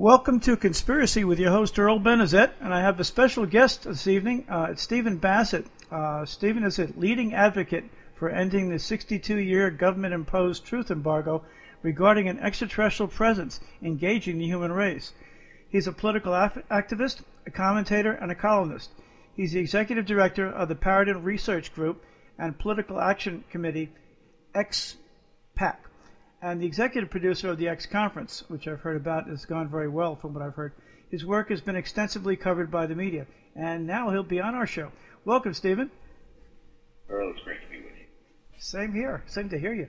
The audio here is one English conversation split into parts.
Welcome to Conspiracy with your host Earl Benezet, and I have a special guest this evening. It's Stephen Bassett. Stephen is a leading advocate for ending the 62-year government-imposed truth embargo regarding an extraterrestrial presence engaging the human race. He's a political activist, a commentator, and a columnist. He's the executive director of the Paradigm Research Group and Political Action Committee, XPAC, and the executive producer of the X Conference, which I've heard about has gone very well from what I've heard. His work has been extensively covered by the media, and now he'll be on our show. Welcome, Stephen. Earl, it's great to be with you. Same here. Same to hear you.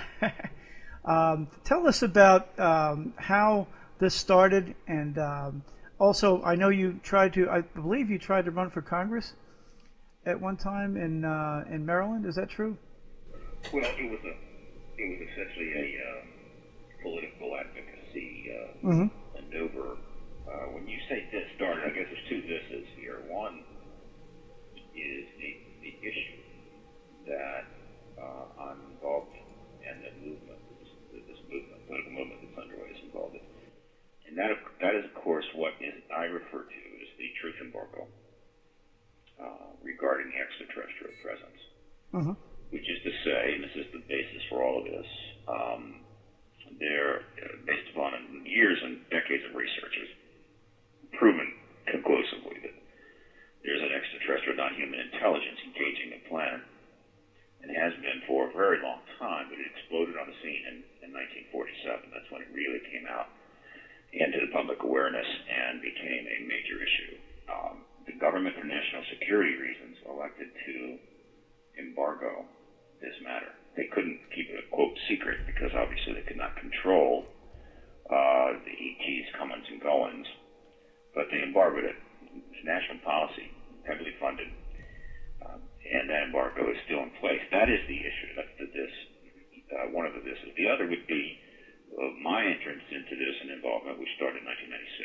Tell us about how this started, and also I know I believe you tried to run for Congress at one time in Maryland. Is that true? Well, it was essentially a political advocacy maneuver. When you say this started, I guess there's two thises here. One is the issue that I'm involved in, the movement, this movement, political movement that's underway is involved in. And that is, of course, what I refer to as the truth embargo regarding the extraterrestrial presence. Which is to say, and this is the basis for all of this, they're based upon years and decades of research, has proven conclusively that there's an extraterrestrial non-human intelligence engaging the planet, and has been for a very long time, but it exploded on the scene in 1947. That's when it really came out into the public awareness and became a major issue. The government, for national security reasons, elected to embargo this matter. They couldn't keep it a quote secret because obviously they could not control the ET's comings and goings, but they embargoed it. It's national policy, heavily funded, and that embargo is still in place. That is the issue. That's one of the thises. The other would be my entrance into this and involvement, which started in 1996.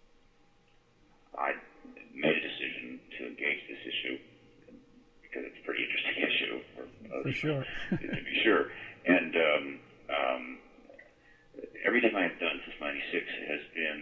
I made a decision to engage this issue because it's a pretty interesting issue. For sure. To be sure. And everything I have done since 96 has been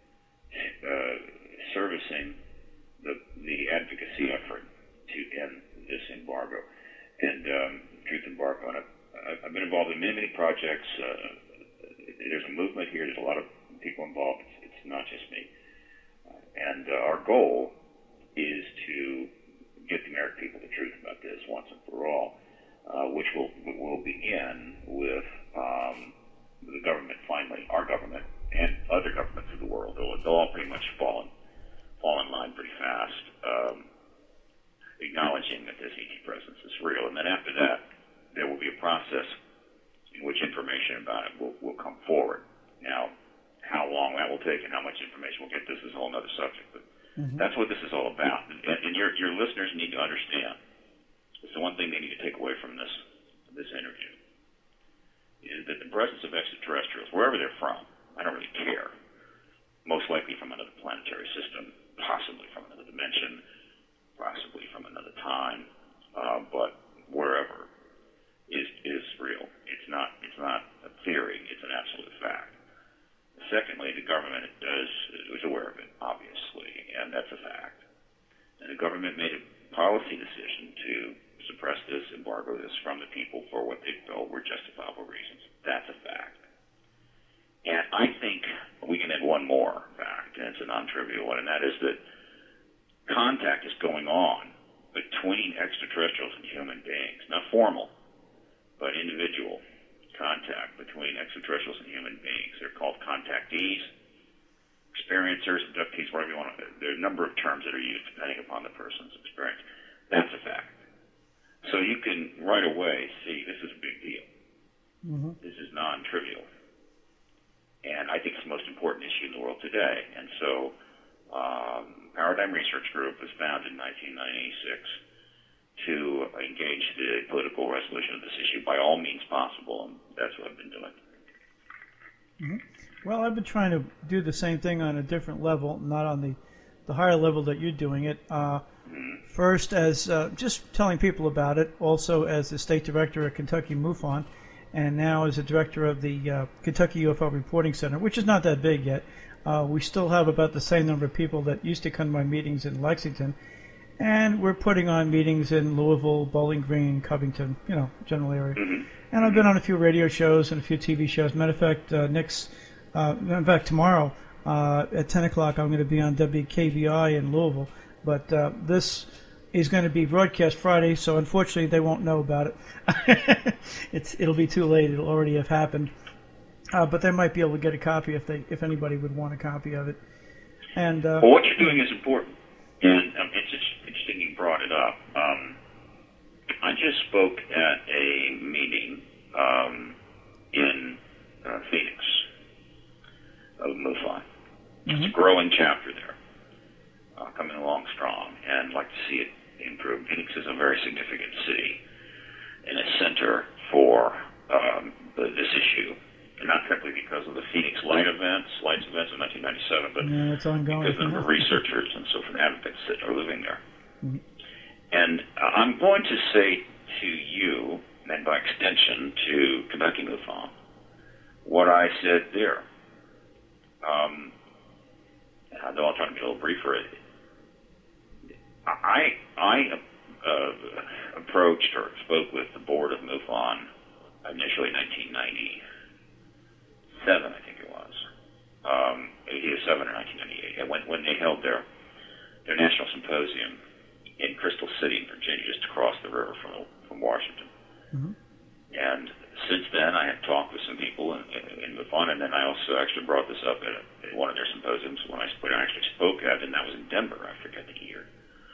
servicing the advocacy effort to end this embargo and truth embargo. And I've been involved in many projects. There's a movement here. There's a lot of people involved. It's not just me. And our goal is to get the American people the truth about this once and for all, which will begin with the government, finally, our government, and other governments of the world. They'll all pretty much fall in line pretty fast, acknowledging that this ET presence is real. And then after that, there will be a process in which information about it will come forward. Now, how long that will take and how much information we'll get, this is a whole other subject. But that's what this is all about. And your listeners need to understand. It's the one thing they need to take away from this interview, is that the presence of extraterrestrials, wherever they're from, I don't really care, most likely from another planetary system, possibly from another dimension, possibly from another time, but wherever is real. It's not a theory, it's an absolute fact. Secondly, the government is aware of it, obviously, and that's a fact. And the government made a policy decision to suppress this, embargo this from the people for what they felt were justifiable reasons. That's a fact. And I think we can add one more fact, and it's a non-trivial one, and that is that contact is going on between extraterrestrials and human beings. Not formal, but individual contact between extraterrestrials and human beings. They're called contactees, experiencers, abductees, whatever you want to. There are a number of terms that are used depending upon the person's experience. That's a fact. So you can right away see this is a big deal. This is non-trivial. And I think it's the most important issue in the world today. And so Paradigm Research Group was founded in 1996 to engage the political resolution of this issue by all means possible, and that's what I've been doing. Well, I've been trying to do the same thing on a different level, not on the higher level that you're doing it. First, as just telling people about it, also as the state director at Kentucky MUFON, and now as the director of the Kentucky UFO Reporting Center, which is not that big yet. We still have about the same number of people that used to come to my meetings in Lexington, and we're putting on meetings in Louisville, Bowling Green, Covington, general area. Mm-hmm. And I've been on a few radio shows and a few TV shows. Matter of fact, tomorrow at 10 o'clock, I'm going to be on WKBI in Louisville. But this is going to be broadcast Friday, so unfortunately they won't know about it. It'll be too late. It'll already have happened. But they might be able to get a copy if anybody would want a copy of it. And well, what you're doing is important, and it's just interesting you brought it up. I just spoke at a meeting in Phoenix of MUFON. Mm-hmm. It's a growing chapter there, coming along strong, and I'd like to see it improve. Phoenix is a very significant city and a center for this issue. Not simply because of the Phoenix Lights events of 1997, but it's ongoing. Because of the researchers and so forth, advocates that are living there. Mm-hmm. And I'm going to say to you, and by extension to Kentucky MUFON, what I said there. Though I'll try to be a little briefer. I approached or spoke with the board of MUFON initially in 1997, I think it was. Either 7 or 1998. And when they held their national symposium in Crystal City, Virginia, just across the river from Washington. Mm-hmm. And since then, I had talked with some people in MUFON, and then I also actually brought this up at one of their symposiums when I actually spoke at, and that was in Denver. I forget the year.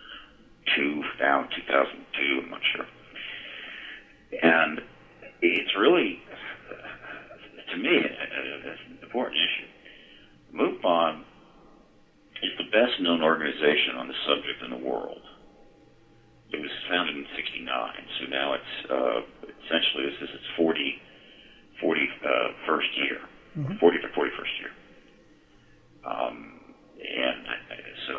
2002, I'm not sure. And it's really, to me, an important issue. MUFON is the best-known organization on the subject in the world. It was founded in '69, so now it's essentially this is its 41st year, mm-hmm. 40th or 41st year. And so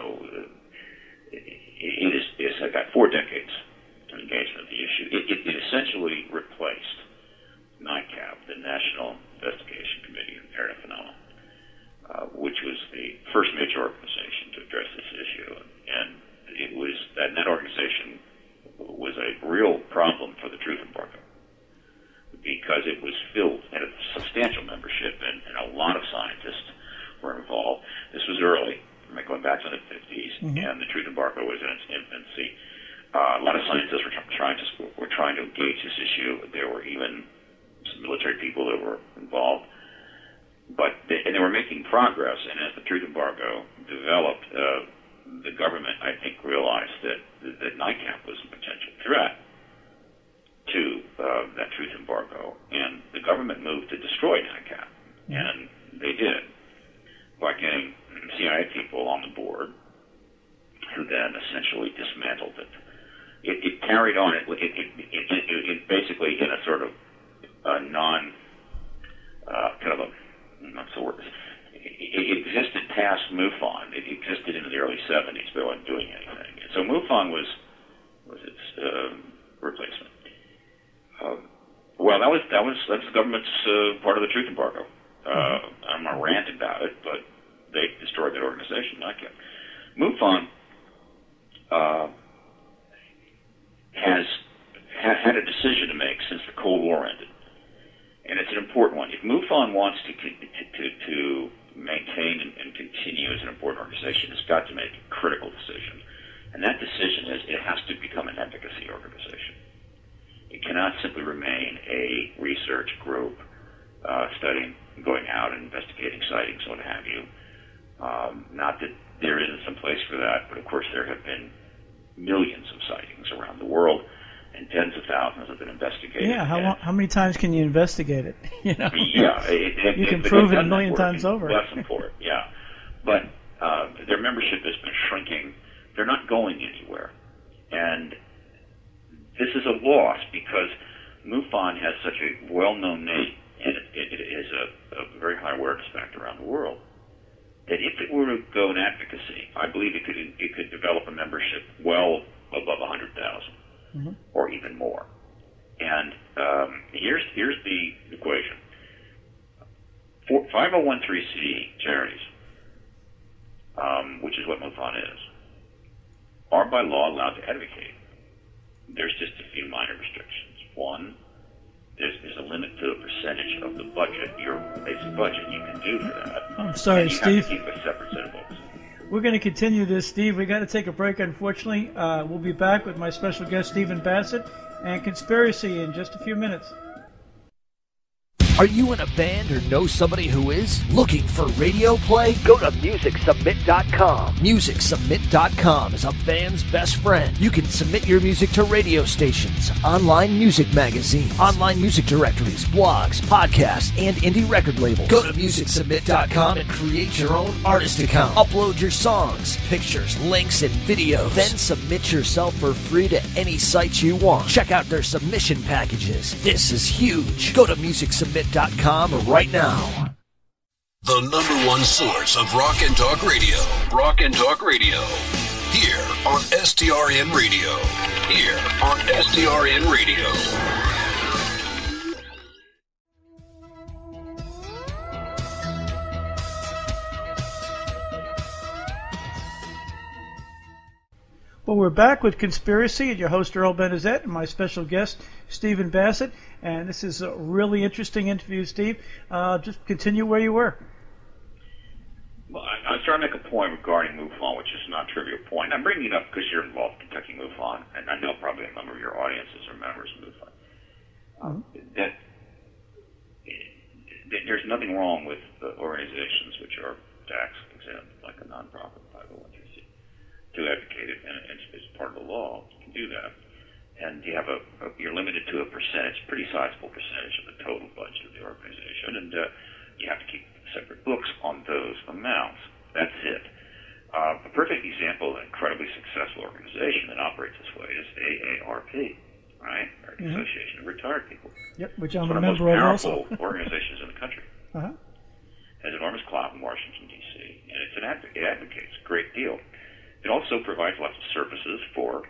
it's got 4 decades of engagement of the issue. It essentially replaced NICAP, the National Investigation Committee on Paranormal Phenomena, which was the first major organization to address this issue. And it was that organization was a real problem for the truth embargo because it was filled, had a substantial membership, and a lot of scientists were involved. This was early, going back to the 50s, mm-hmm. and the truth embargo was in its infancy. A lot of scientists were trying to engage this issue. There were even some military people that were involved, but they were making progress. And as the truth embargo developed, the government, I think, realized that NICAP was a potential threat to that truth embargo, and the government moved to destroy NICAP, mm-hmm. and they did by getting CIA people on the board, who then essentially dismantled it. It carried on. It basically, in a sort of non kind of a what's the word? It existed past MUFON. It existed into the early 70s, but it wasn't doing anything. And so MUFON was its replacement. Well, that was the government's part of the truth embargo. I'm not ranting about it, but they destroyed that organization. NICAP. MUFON has had a decision to make since the Cold War ended, and it's an important one. If MUFON wants to maintain and continue as an important organization, it's got to make a critical decision. And that decision is it has to become an advocacy organization. It cannot simply remain a research group studying, going out and investigating sightings, what have you. Not that there isn't some place for that, but of course there have been millions of sightings around the world, and tens of thousands have been investigated. Yeah, how many times can you investigate it? Yeah, you can prove it a million times over. Lesson for it, yeah. But their membership has been shrinking. They're not going anywhere, and this is a loss because MUFON has such a well-known name, and it is a very high awareness factor around the world, that if it were to go in advocacy, I believe it could develop a membership well above 100,000, mm-hmm. or even more. And here's the equation: 5013C charities which is what MUFON is, are by law allowed to advocate. There's just a few minor restrictions. One, there's a limit to a percentage of the budget, your basic budget, you can do for that. I'm sorry, and you Steve. have to keep a separate set of books. We're going to continue this, Steve. We got to take a break, unfortunately. We'll be back with my special guest, Stephen Bassett, and Conspiracy in just a few minutes. Are you in a band or know somebody who is? Looking for radio play? Go to MusicSubmit.com. MusicSubmit.com is a band's best friend. You can submit your music to radio stations, online music magazines, online music directories, blogs, podcasts, and indie record labels. Go to MusicSubmit.com and create your own artist account. Upload your songs, pictures, links, and videos. Then submit yourself for free to any site you want. Check out their submission packages. This is huge. Go to MusicSubmit.com right now. The number one source of rock and talk radio. Rock and talk radio. Here on STRN Radio. Here on STRN Radio. Well, we're back with Conspiracy and your host, Earl Benazet, and my special guest, Stephen Bassett. And this is a really interesting interview, Steve. Just continue where you were. Well, I was trying to make a point regarding MUFON, which is not a trivial point. I'm bringing it up because you're involved in Kentucky MUFON, and I know probably a number of your audiences are members of MUFON. That there's nothing wrong with organizations which are tax exempt, like a nonprofit 501c, to advocate it, and it's part of the law. You can do that. And you have you're limited to a percentage, pretty sizable percentage of the total budget of the organization, and you have to keep separate books on those amounts. That's it. A perfect example of an incredibly successful organization that operates this way is AARP, right? American Association of Retired People. Yep, which I'm It's a one of the member of most also. powerful organizations in the country. Has enormous clout in Washington, D.C., and it advocates a great deal. It also provides lots of services for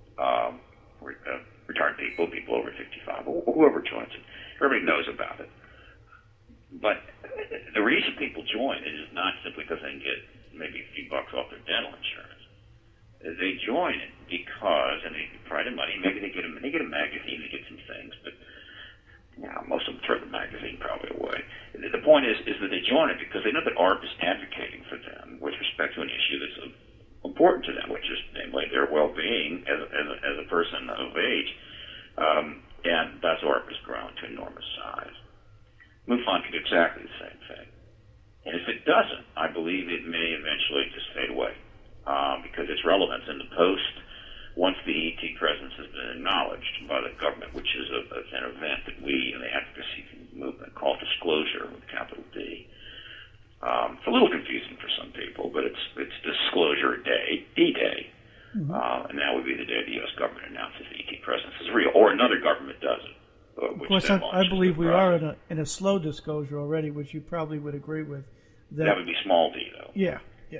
retired people, people over 55, or whoever joins it. Everybody knows about it. But the reason people join is not simply because they can get maybe a few bucks off their dental insurance. They join it because, and they provide the money, maybe they get a magazine, they get some things, but most of them throw the magazine probably away. The point is that they join it because they know that ARP is advocating for them with respect to an issue that's important to them, which is namely their well-being as a person of age, and that's ARP has grown to enormous size. MUFON can do exactly the same thing, and if it doesn't, I believe it may eventually just fade away because its relevance in the post, once the ET presence has been acknowledged by the government, which is an event that we in the advocacy movement call disclosure with a capital D. It's a little confusing for some people, but it's Disclosure Day, D-Day, and that would be the day the U.S. government announces the ET presence is real, or another government does it. Of course, I believe we are in a slow disclosure already, which you probably would agree with. That would be small d, though. Yeah.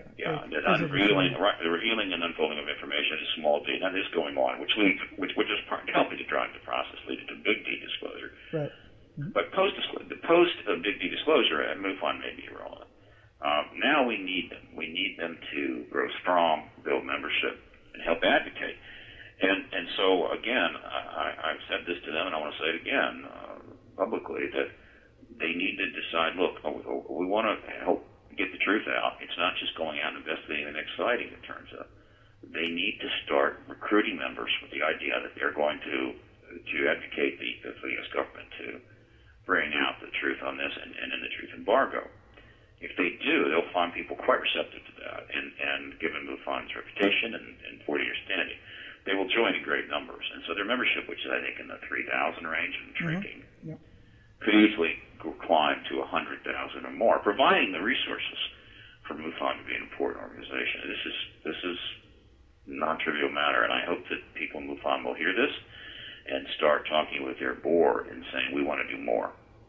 The revealing and unfolding of information is small d. That is going on, which is helping to drive the process, leading to big D disclosure. Right. But post big D disclosure, MUFON may be irrelevant. Now we need them. We need them to grow strong, build membership, and help advocate. And so, again, I've said this to them, and I want to say it again publicly, that they need to decide, look, we want to help get the truth out. It's not just going out and investigating the next sighting, it turns out. They need to start recruiting members with the idea that they're going to advocate for the U.S. government to bring out the truth on this and in the truth embargo. If they do, they'll find people quite receptive to that, and given MUFON's reputation and 40-year standing, they will join in great numbers. And so their membership, which is, I think, in the 3,000 range and shrinking, could easily climb to 100,000 or more, providing the resources for MUFON to be an important organization. This is non-trivial matter, and I hope that people in MUFON will hear this and start talking with their board and saying, we want to do more.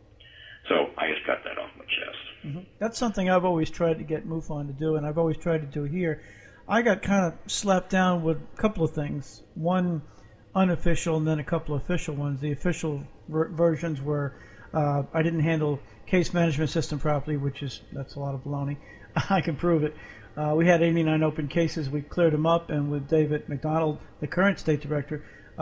So I just got that off my chest. That's something I've always tried to get MUFON to do, and I've always tried to do here. I got kind of slapped down with a couple of things. One unofficial and then a couple of official ones. The official versions were I didn't handle case management system properly, that's a lot of baloney. I can prove it. We had 89 open cases. We cleared them up, and with David McDonald, the current state director,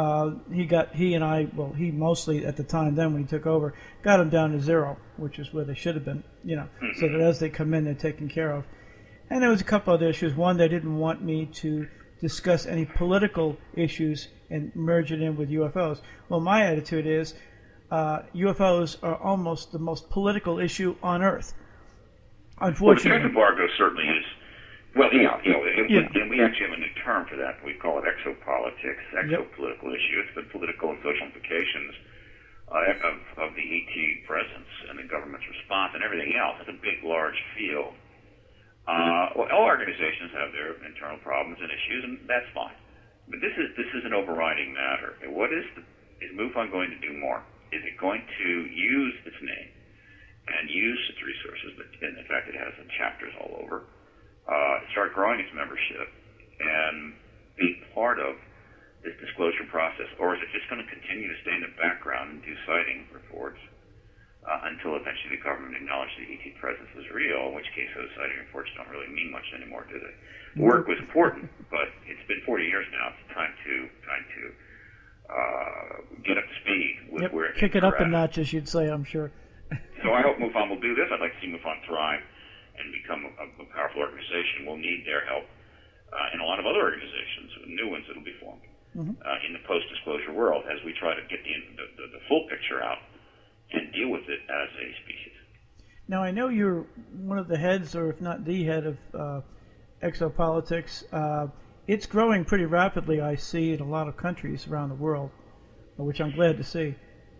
he mostly at the time then when he took over, got them down to 0, which is where they should have been, so that as they come in, they're taken care of. And there was a couple other issues. One, they didn't want me to discuss any political issues and merge it in with UFOs. Well, my attitude is UFOs are almost the most political issue on Earth. Unfortunately. Well, the embargo certainly is. Well, and we actually have a new term for that. We call it exopolitics, exopolitical issue. It's the political and social implications of the ET presence and the government's response and everything else. It's a big, large field. Well, all organizations have their internal problems and issues, and that's fine. But this is an overriding matter. Is MUFON going to do more? Is it going to use its name and use its resources? And in fact, it has chapters all over. Start growing its membership and be part of this disclosure process, or is it just going to continue to stay in the background and do sighting reports until eventually the government acknowledges the ET presence is real, in which case those sighting reports don't really mean much anymore, do they? The work was important, but it's been 40 years now. It's time to get up to speed with where kick it up a notch, as you'd say, I'm sure. So I hope MUFON will do this. I'd like to see MUFON thrive and become a powerful organization. We'll need their help and a lot of other organizations, new ones that will be formed in the post-disclosure world as we try to get the full picture out and deal with it as a species. Now, I know you're one of the heads, or if not the head, of exopolitics. It's growing pretty rapidly, I see, in a lot of countries around the world, which I'm glad to see.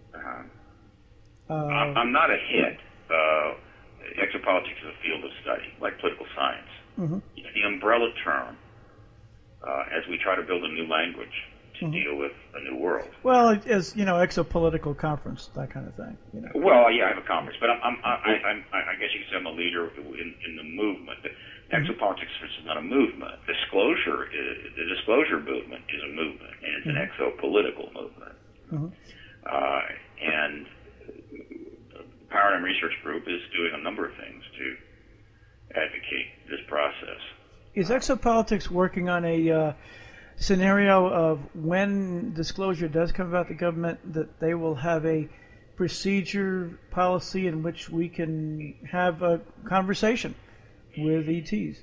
I'm not a head. Exopolitics is a field of study, like political science. It's the umbrella term as we try to build a new language to deal with a new world. Well, as exopolitical conference, that kind of thing. Well, yeah, I have a conference, but I guess you could say I'm a leader in the movement. Exopolitics is not a movement. The disclosure movement is a movement, and it's an exopolitical movement. And the Paradigm Research Group is doing a number of things to advocate this process. Is exopolitics working on a scenario of when disclosure does come about the government, that they will have a procedure policy in which we can have a conversation with ETs?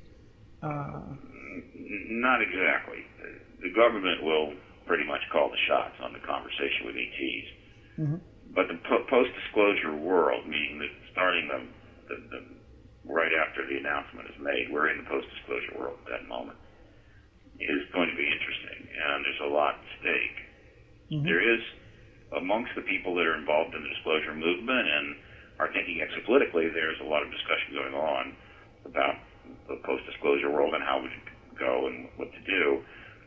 Not exactly. The government will pretty much call the shots on the conversation with ETs. But the post-disclosure world, meaning that starting the right after the announcement is made, we're in the post-disclosure world at that moment, is going to be interesting, and there's a lot at stake. There is, amongst the people that are involved in the disclosure movement and are thinking exopolitically, there's a lot of discussion going on about the post-disclosure world and how we should go and what to do.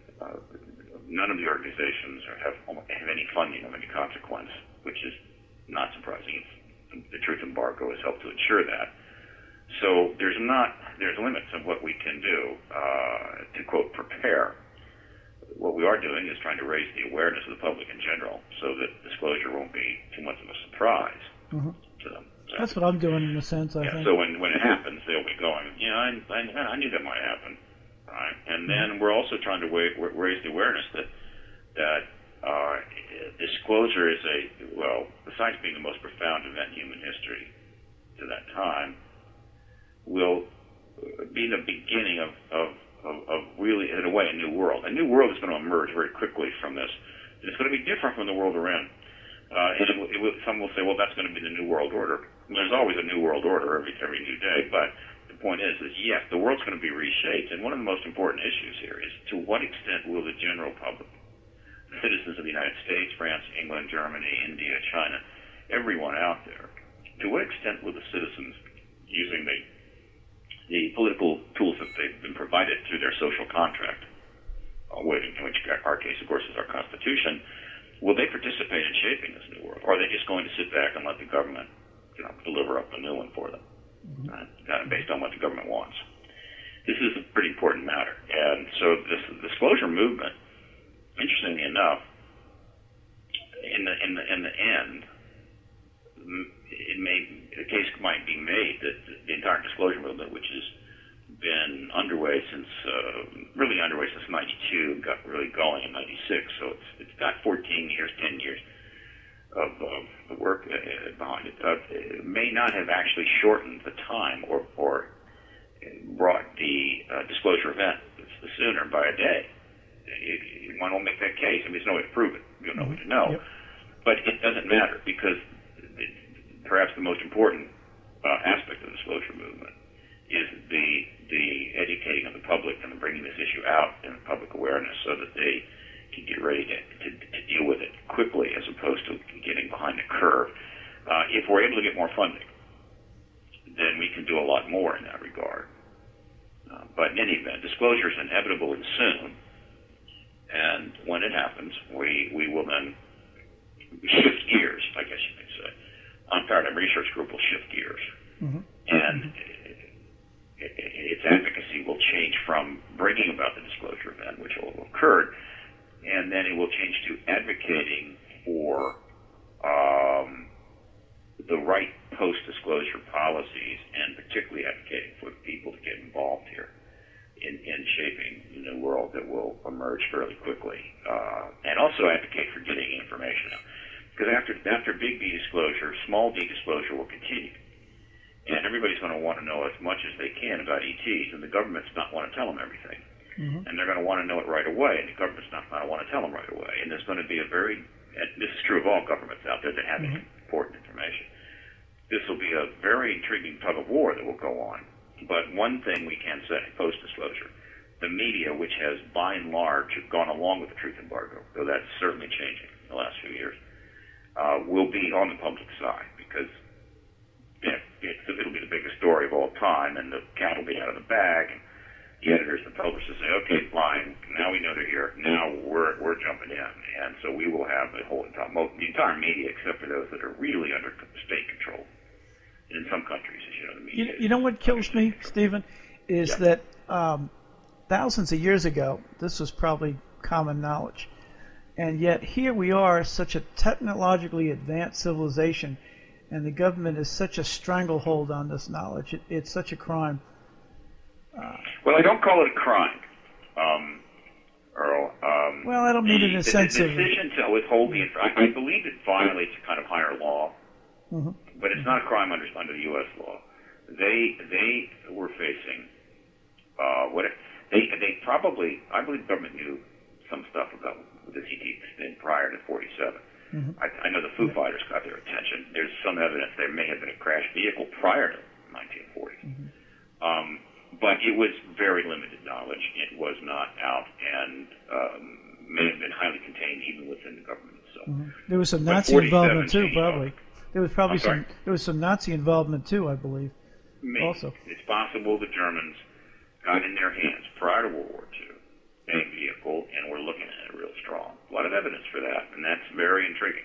None of the organizations have any funding of any consequence, which is not surprising. The truth embargo has helped to ensure that. So there's limits of what we can do to, quote, prepare. What we are doing is trying to raise the awareness of the public in general so that disclosure won't be too much of a surprise to them. So, that's what I'm doing in a sense, I think. So when it happens, they'll be going, I knew that might happen. Right? And then we're also trying to raise the awareness that disclosure is besides being the most profound event in human history to that time, will be the beginning of really, in a way, a new world. A new world is going to emerge very quickly from this. And it's going to be different from the world we're in. Some will say, well, that's going to be the new world order. There's always a new world order every new day, but the point is yes, the world's going to be reshaped. And one of the most important issues here is to what extent will the general public, the citizens of the United States, France, England, Germany, India, China, everyone out there, to what extent will the citizens, using the political tools that they've been provided through their social contract, which in our case, of course, is our Constitution, will they participate in shaping this new world? Or are they just going to sit back and let the government deliver up a new one for them, based on what the government wants? This is a pretty important matter. And so this disclosure movement, interestingly enough, in the end, the case might be made that the entire disclosure movement, which is been underway since underway since '92. Got really going in '96. So it's got 14 years, 10 years of the work behind it. It may not have actually shortened the time or brought the disclosure event sooner by a day. One will make that case. I mean, there's no way to prove it. You don't know what you know. Yep. But it doesn't matter because perhaps the most important aspect of the disclosure movement is the educating of the public and the bringing this issue out in public awareness so that they can get ready to deal with it quickly as opposed to getting behind the curve. If we're able to get more funding, then we can do a lot more in that regard. But in any event, disclosure is inevitable and soon, and when it happens, we will then shift gears, I guess you could say. Paradigm Research Group will shift gears, and its advocacy will change from bringing about the disclosure event, which will have occurred, and then it will change to advocating for the right post-disclosure policies, and particularly advocating for the people to get involved here in shaping the new world that will emerge fairly quickly, and also advocate for getting information out. Because after big D disclosure, small d disclosure will continue. And everybody's going to want to know as much as they can about ETs, and the government's not want to tell them everything. And they're going to want to know it right away, and the government's not going to want to tell them right away. And there's going to be and this is true of all governments out there that have important information. This will be a very intriguing tug of war that will go on. But one thing we can say, post-disclosure, the media, which has by and large gone along with the truth embargo, though that's certainly changing in the last few years, will be on the public side because it'll be the biggest story of all time, and the cat will be out of the bag, and the editors and publishers will say, okay, fine, now we know they're here, now we're jumping in, and so we will have the entire media, except for those that are really under state control. In some countries, as you know, the media. You know what kills me, Stephen, is that thousands of years ago, this was probably common knowledge. And yet here we are, such a technologically advanced civilization, and the government is such a stranglehold on this knowledge. It's such a crime. Well, I don't call it a crime, Earl. Well, I don't mean it in a sense of... The decision to withhold the information, I believe it violates a kind of higher law. But it's not a crime under the U.S. law. They were facing they probably, I believe the government knew some stuff about this ET thing prior to 47. I know the Foo Fighters got their attention. There's some evidence there may have been a crashed vehicle prior to 1940. But it was very limited knowledge. It was not out and may have been highly contained even within the government itself. There was some Nazi involvement too, probably. There was probably some Nazi involvement too, I believe. Maybe. Also, it's possible the Germans got in their hands prior to World War II a vehicle, and we're looking at it real strong. A lot of evidence for that, and that's very intriguing.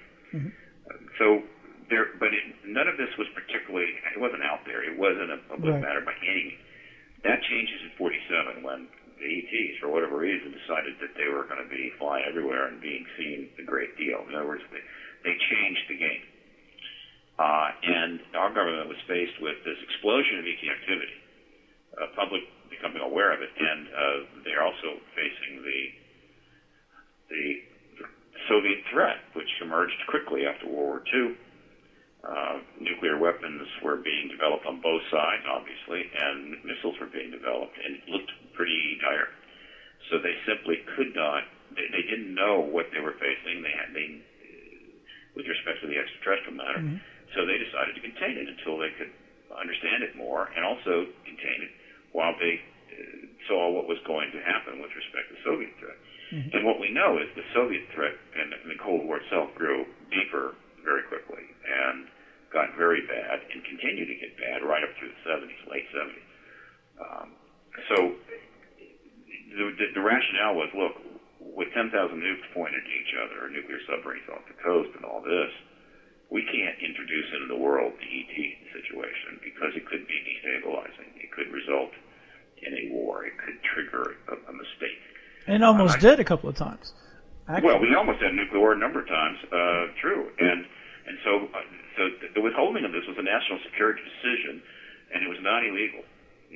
None of this was particularly. It wasn't out there. It wasn't a public matter by any means. That changes in 47 when the ETs, for whatever reason, decided that they were going to be flying everywhere and being seen a great deal. In other words, they changed the game. And our government was faced with this explosion of ET activity, public becoming aware of it, and they're also facing the Soviet threat, which emerged quickly after World War II. Nuclear weapons were being developed on both sides, obviously, and missiles were being developed, and it looked pretty dire. So they simply could not. They didn't know what they were facing. They with respect to the extraterrestrial matter. So they decided to contain it until they could understand it more, and also contain it while they saw what was going to happen with respect to the Soviet threat. And what we know is the Soviet threat and the Cold War itself grew deeper very quickly and got very bad and continued to get bad right up through the 70s, late 70s. So the rationale was, look, with 10,000 nukes pointed at each other, or nuclear submarines off the coast and all this, we can't introduce into the world the ET situation because it could be destabilizing. It could result in a war. It could trigger a mistake. And almost did a couple of times. Actually. Well, we almost had a nuclear war a number of times. True. And so the withholding of this was a national security decision, and it was not illegal. Now,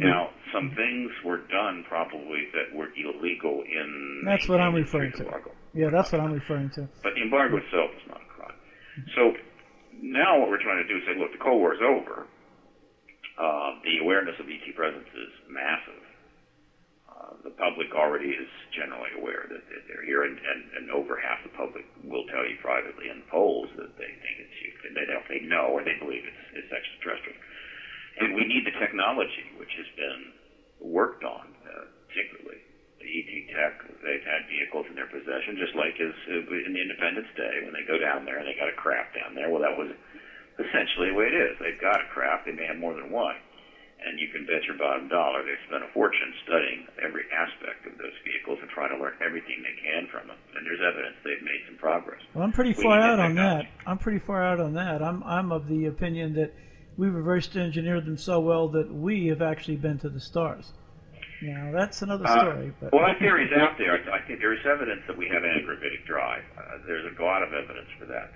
some things were done probably that were illegal in... That's what I'm referring to. Embargo. Yeah, that's what I'm referring to. But the embargo itself is not a crime. So now what we're trying to do is say, look, the Cold War is over. The awareness of ET presence is massive. The public already is generally aware that they're here, and over half the public will tell you privately in polls that they think it's you. And they know or they believe it's extraterrestrial. And we need the technology, which has been worked on, particularly the ET tech. They've had vehicles in their possession, just like as in the Independence Day when they go down there and they got a craft down there. Well, that was essentially the way it is. They've got a craft. They may have more than one. And you can bet your bottom dollar they've spent a fortune studying every aspect of those vehicles and trying to learn everything they can from them. And there's evidence they've made some progress. Well, I'm pretty far out on that. I'm of the opinion that we reverse engineered them so well that we have actually been to the stars. Now, that's another story. But well, that theory's out there. I think there is evidence that we have antigravitic drive. There's a lot of evidence for that.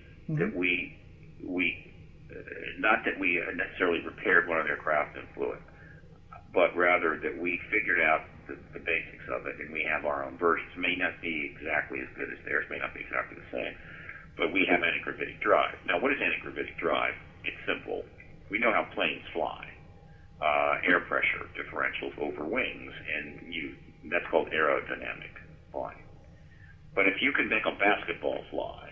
Not that we necessarily repaired one of their craft and flew it, but rather that we figured out the basics of it, and we have our own versions. May not be exactly as good as theirs, may not be exactly the same, but we have antigravitic drive. Now, what is antigravitic drive? It's simple. We know how planes fly. Air pressure differentials over wings, and that's called aerodynamic flying. But if you can make a basketball fly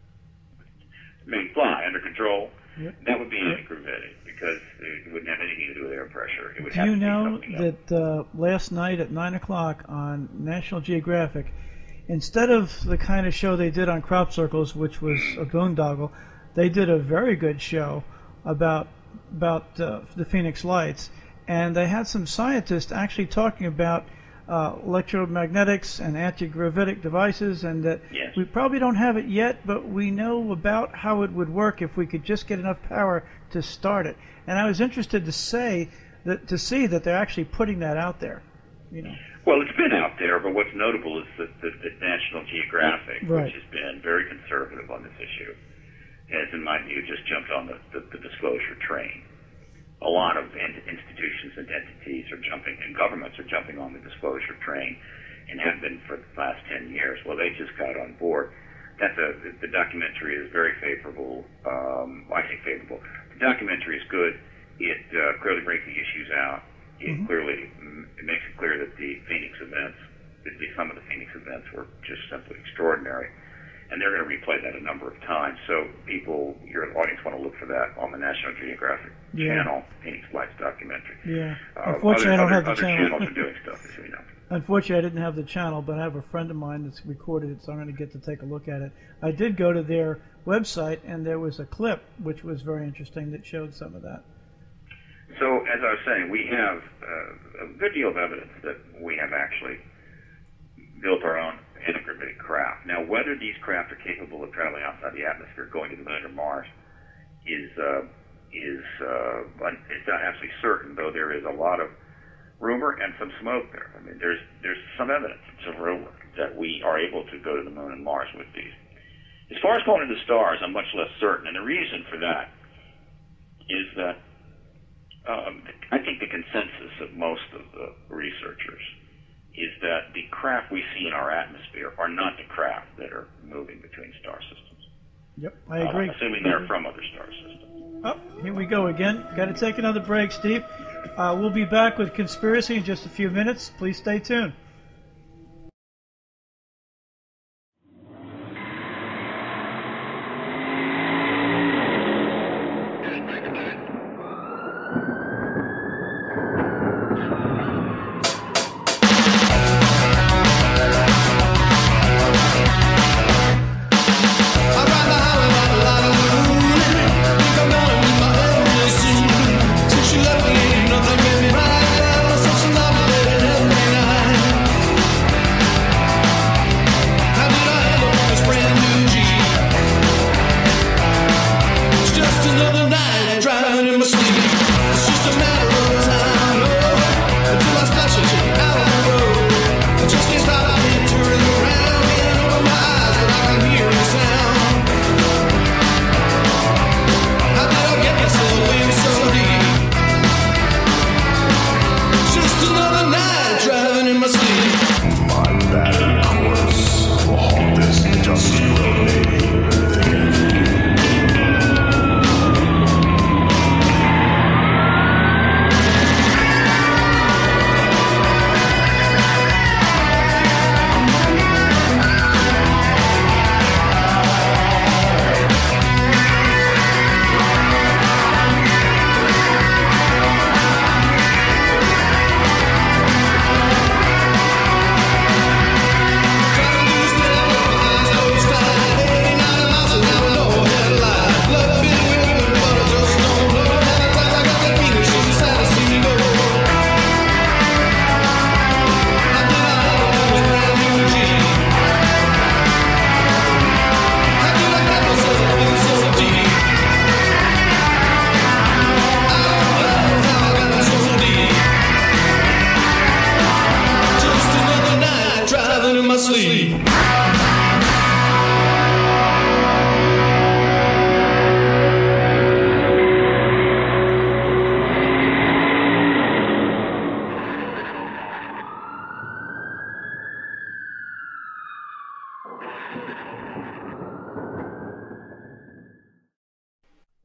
under control, yep. That would be antigravitic because it wouldn't have anything to do with air pressure. It would do have you to know be something that last night at 9 o'clock on National Geographic, instead of the kind of show they did on crop circles, which was a boondoggle, they did a very good show about the Phoenix Lights, and they had some scientists actually talking about electromagnetics and anti-gravitic devices, and that yes. We probably don't have it yet, but we know about how it would work if we could just get enough power to start it. And I was interested to see that they're actually putting that out there. You know. Well, it's been out there, but what's notable is that National Geographic, right. which has been very conservative on this issue, has, in my view, just jumped on the disclosure train. A lot of institutions and entities are jumping, and governments are jumping on the disclosure train, and have been for the last 10 years. Well, they just got on board. The documentary is very favorable. I think favorable. The documentary is good. It clearly brings the issues out. It clearly it makes it clear that the Phoenix events, some of the Phoenix events, were just simply extraordinary. And they're going to replay that a number of times. So your audience want to look for that on the National Geographic channel, Phoenix Lights documentary. Yeah. Unfortunately, I don't have the channel. Other channels are doing stuff, as we know. Unfortunately, I didn't have the channel, but I have a friend of mine that's recorded it, so I'm going to get to take a look at it. I did go to their website, and there was a clip, which was very interesting, that showed some of that. So, as I was saying, we have a good deal of evidence that we have actually built our own antigravitic craft. Now, whether these craft are capable of traveling outside the atmosphere, going to the moon or Mars, is not absolutely certain, though there is a lot of rumor and some smoke there. I mean, there's some evidence, some rumor, that we are able to go to the moon and Mars with these. As far as going to the stars, I'm much less certain, and the reason for that is that I think the consensus of most of the researchers is that the craft we see in our atmosphere are not the craft that are moving between star systems. Yep, I agree. Assuming they're from other star systems. Oh, here we go again. Got to take another break, Steve. We'll be back with Conspiracy in just a few minutes. Please stay tuned.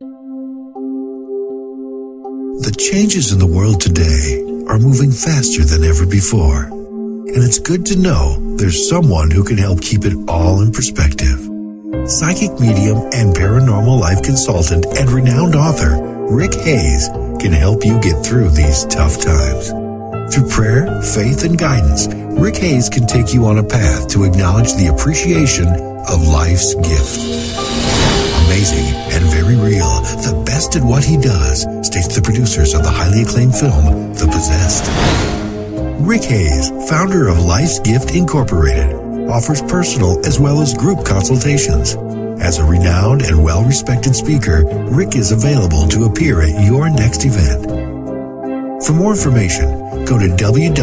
The changes in the world today are moving faster than ever before. And it's good to know there's someone who can help keep it all in perspective. Psychic medium and paranormal life consultant and renowned author Rick Hayes can help you get through these tough times. Through prayer, faith, and guidance, Rick Hayes can take you on a path to acknowledge the appreciation of life's gift. Amazing and very real, the best at what he does, states the producers of the highly acclaimed film, The Possessed. Rick Hayes, founder of Life's Gift Incorporated, offers personal as well as group consultations. As a renowned and well-respected speaker, Rick is available to appear at your next event. For more information, go to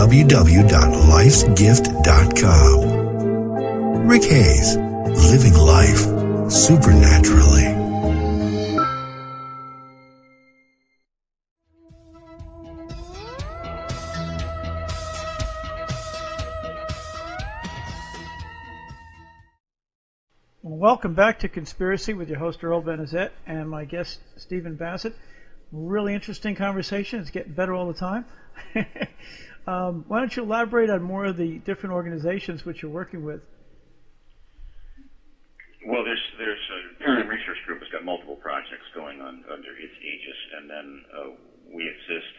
www.lifesgift.com. Rick Hayes, living life supernaturally. Welcome back to Conspiracy with your host Earl Benazet and my guest Stephen Bassett. Really interesting conversation. It's getting better all the time. Why don't you elaborate on more of the different organizations which you're working with? Well, there's a Paradigm Research Group has got multiple projects going on under its aegis, and then we assist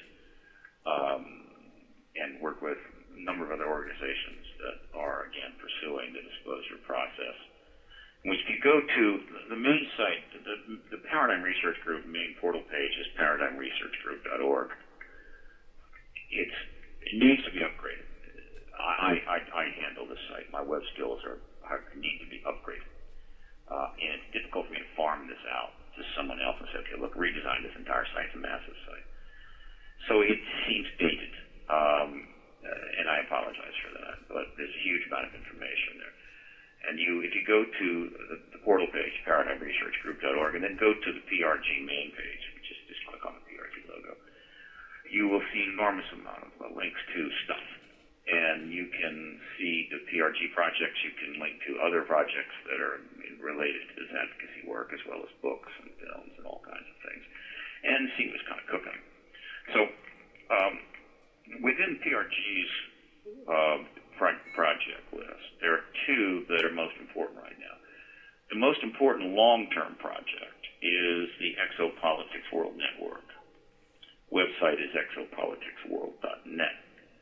and work with a number of other organizations that are, again, pursuing the disclosure process. Which, if you go to the main site, the Paradigm Research Group main portal page is paradigmresearchgroup.org. It needs to be upgraded. I handle this site. My web skills need to be upgraded. And it's difficult for me to farm this out to someone else and say, okay, look, redesign this entire site. It's a massive site. So it seems dated. And I apologize for that, but there's a huge amount of information there. And if you go to the portal page, paradigmresearchgroup.org, and then go to the PRG main page, which is just click on the PRG logo, you will see an enormous amount of links to stuff. And you can see the PRG projects. You can link to other projects that are related to this advocacy work, as well as books and films and all kinds of things, and see what's kind of cooking. So within PRG's project list, there are two that are most important right now. The most important long-term project is the Exopolitics World Network. Website is exopoliticsworld.net.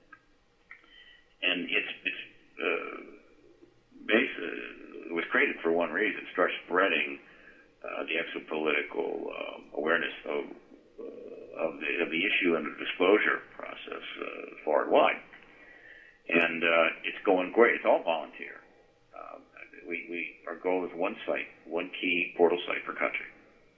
And it was created for one reason: start spreading the exopolitical awareness of the issue and the disclosure process far and wide. And it's going great. It's all volunteer. Our goal is one site, one key portal site per country,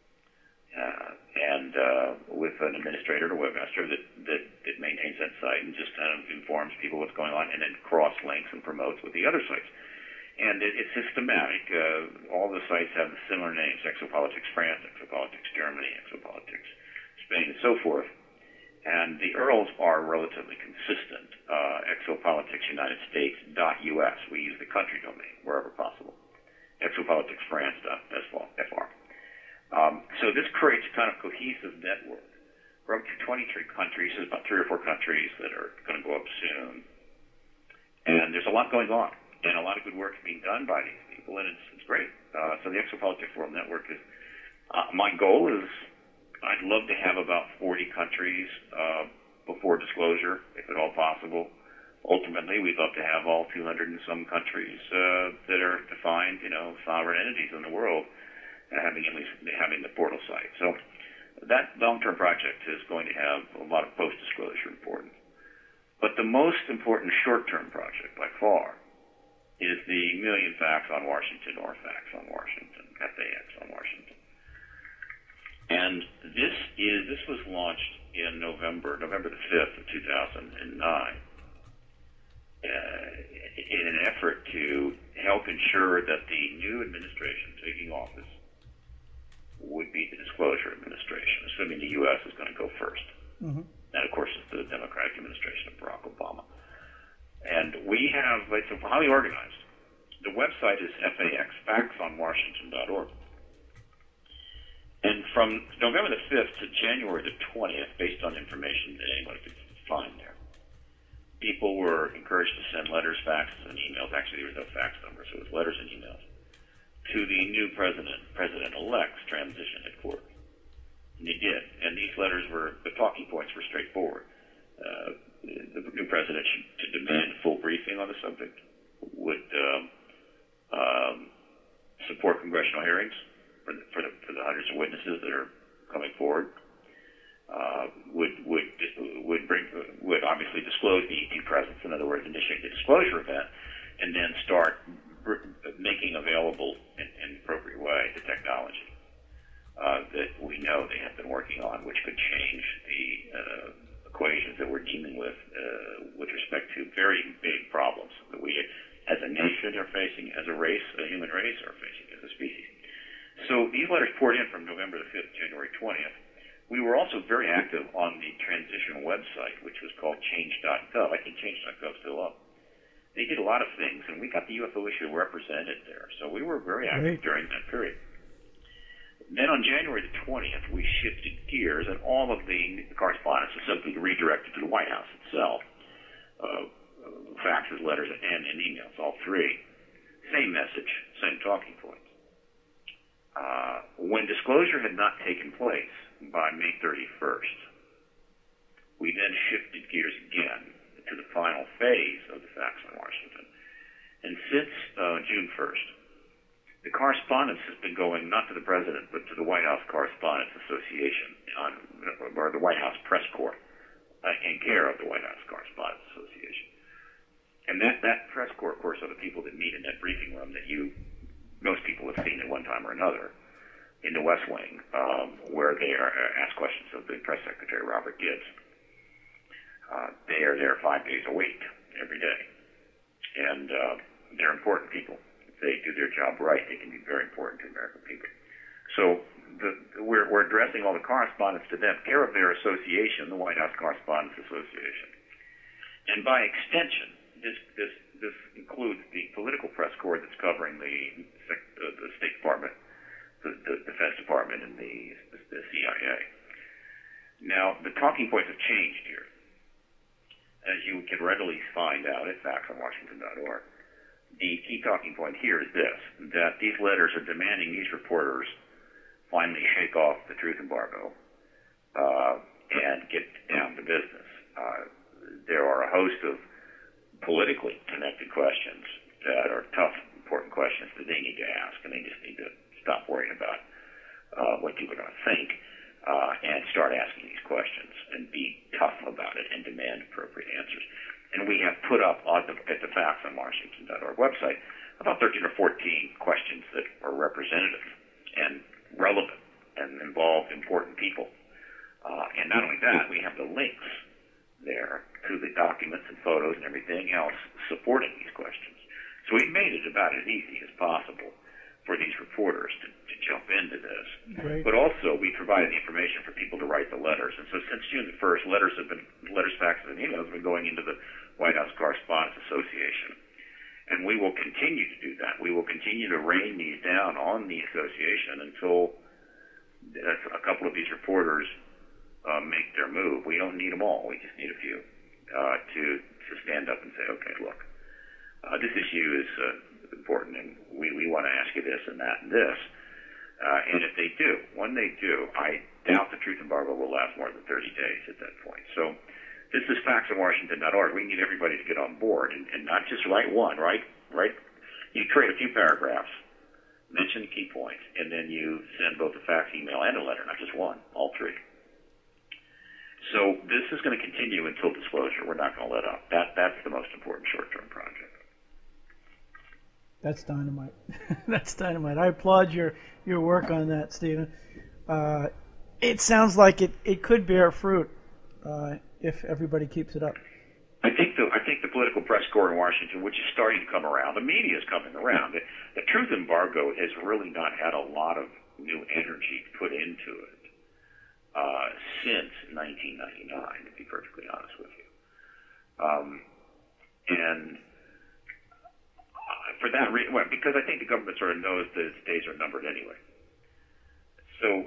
and with an administrator or webmaster that maintains that site and just kind of informs people what's going on, and then cross links and promotes with the other sites. And it's systematic. All the sites have similar names: Exopolitics France, Exopolitics Germany, Exopolitics Spain, and so forth. And the URLs are relatively consistent. ExopoliticsUnitedStates.us. We use the country domain wherever possible. ExopoliticsFrance.fr. So this creates a kind of cohesive network. We're up to 23 countries. There's about 3 or 4 countries that are going to go up soon. And there's a lot going on, and a lot of good work being done by these people, and it's great. So the Exopolitics World Network is, my goal is, I'd love to have about 40 countries before disclosure, if at all possible. Ultimately, we'd love to have all 200 and some countries that are defined, sovereign entities in the world, having the portal site. So that long-term project is going to have a lot of post-disclosure importance. But the most important short-term project, by far, is the Million Facts on Washington, or Facts on Washington, FAX on Washington. And this was launched in November the 5th of 2009, in an effort to help ensure that the new administration taking office would be the disclosure administration, assuming the U.S. is going to go first. Mm-hmm. And, of course, it's the Democratic administration of Barack Obama. And it's highly organized. The website is FAX, factsonwashington.org. And from November the 5th to January the 20th, based on information that anybody could find there, people were encouraged to send letters, faxes, and emails. Actually, there was no fax number, so it was letters and emails to the new president-elect's transition headquarters. And they did. And these letters the talking points were straightforward. The new president should demand full briefing on the subject, would support congressional hearings for the hundreds of witnesses that are coming forward, would obviously disclose the ET presence, in other words, initiate the disclosure event, and then start making available in an appropriate way the technology that we know they have been working on, which could change the equations that we're dealing with respect to very big problems that we as a nation are facing, as a race, a human race, are facing as a species. So these letters poured in from November the 5th to January 20th. We were also very active on the transition website, which was called change.gov. I think change.gov is still up. They did a lot of things, and we got the UFO issue represented there. So we were very active during that period. Then on January the 20th, we shifted gears, and all of the correspondence was simply redirected to the White House itself. Faxes, letters, and emails, all three. Same message, same talking points. When disclosure had not taken place by May 31st, we then shifted gears again to the final phase of the fax on Washington. And since June 1st, the correspondence has been going not to the President, but to the White House Correspondents Association, or the White House Press Corps, in care of the White House Correspondents Association. And that press corps, of course, are the people that meet in that briefing room that most people have seen at one time or another in the West Wing, where they are asked questions of the press secretary, Robert Gibbs. They are there 5 days a week, every day. And they're important people. If they do their job right, they can be very important to American people. So we're addressing all the correspondence to them, care of their association, the White House Correspondents Association. And by extension, this includes the political press corps that's covering the State Department, the Defense Department, and the CIA. Now, the talking points have changed here. As you can readily find out at faxonwashington.org, the key talking point here is this, that these letters are demanding these reporters finally shake off the truth embargo and get down to business. There are a host of politically connected questions that are tough, important questions that they need to ask, and they just need to stop worrying about what people are going to think and start asking these questions and be tough about it and demand appropriate answers. And we have put up at the faxonwashington.org website about 13 or 14 questions that are representative and relevant and involve important people. And not only that, we have the links there to the documents and photos and everything else supporting these questions. So we made it about as easy as possible for these reporters to jump into this. Great. But also we provided the information for people to write the letters. And so since June the 1st, letters, faxes, and emails have been going into the White House Correspondents Association. And we will continue to do that. We will continue to rain these down on the association until a couple of these reporters make their move. We don't need them all. We just need a few to stand up and say, okay, look, this issue is important, and we want to ask you this and that and this. And if they do, when they do, I doubt the truth embargo will last more than 30 days at that point. So this is faxonwashington.org. We need everybody to get on board and not just write one, right? You create a few paragraphs, mention the key points, and then you send both a fax, email, and a letter, not just one, all three. So this is going to continue until disclosure. We're not going to let up. That's the most important short-term project. That's dynamite. That's dynamite. I applaud your work on that, Stephen. It sounds like it could bear fruit if everybody keeps it up. I think the political press corps in Washington, which is starting to come around, the media is coming around. The truth embargo has really not had a lot of new energy put into it since 1999, to be perfectly honest with you. And for that reason, because I think the government sort of knows that its days are numbered anyway. So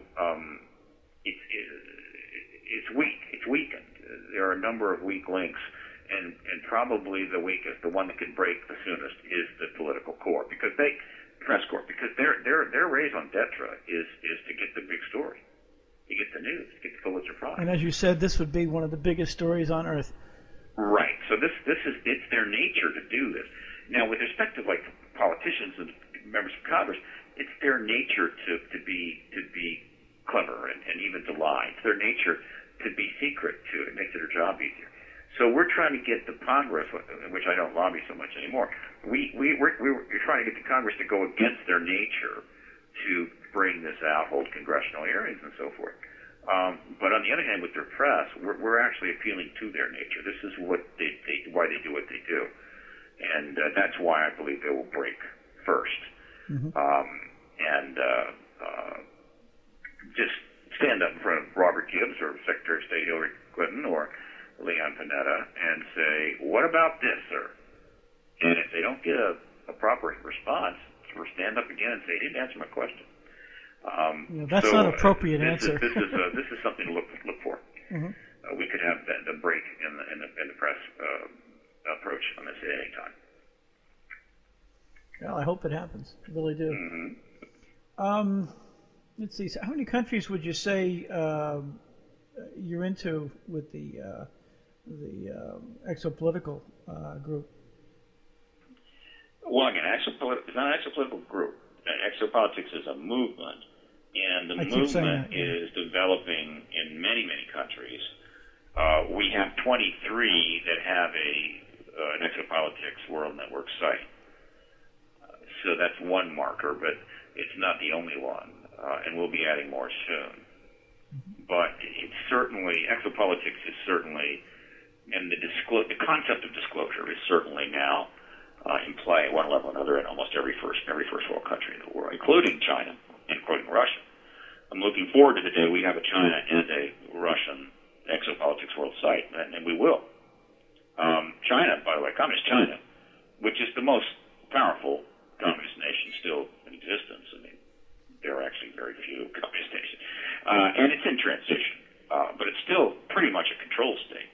it's weak. It's weakened. There are a number of weak links, and probably the weakest, the one that can break the soonest, is the political core, press corps, because their raison d'etre is to get the big story, to get the news, to get the Pulitzer Prize. And as you said, this would be one of the biggest stories on earth. Right. So it's their nature to do this. Now, with respect to like politicians and members of Congress, it's their nature to be clever and even to lie. It's their nature to be secret too. It makes their job easier. So we're trying to get the Congress, which I don't lobby so much anymore. We're trying to get the Congress to go against their nature to bring this out, hold congressional hearings, and so forth. But on the other hand, with their press, we're actually appealing to their nature. This is what why they do what they do, and that's why I believe they will break first. Mm-hmm. Just stand up in front of Robert Gibbs or Secretary of State Hillary Clinton or Leon Panetta and say, "What about this, sir?" And if they don't get a proper response, stand up again and say, "You didn't answer my question." That's not an appropriate answer. This is something to look for. Mm-hmm. We could have the break in the press approach on this at any time. Well, I hope it happens. I really do. Mm-hmm. Let's see. So how many countries would you say you're into with the exopolitical group? Well, again, it's not an exopolitical group. Exopolitics is a movement, and the movement is developing in many, many countries. We have 23 that have an Exopolitics World Network site. So that's one marker, but it's not the only one, and we'll be adding more soon. But it's certainly, exopolitics is certainly, and the concept of disclosure is certainly now in play at one level or another in almost every first world country in the world, including China, including Russia. I'm looking forward to the day we have a China and a Russian exopolitics world site, and we will. China, by the way, Communist China, which is the most powerful communist nation still in existence. I mean, there are actually very few communist nations. And it's in transition, but it's still pretty much a control state.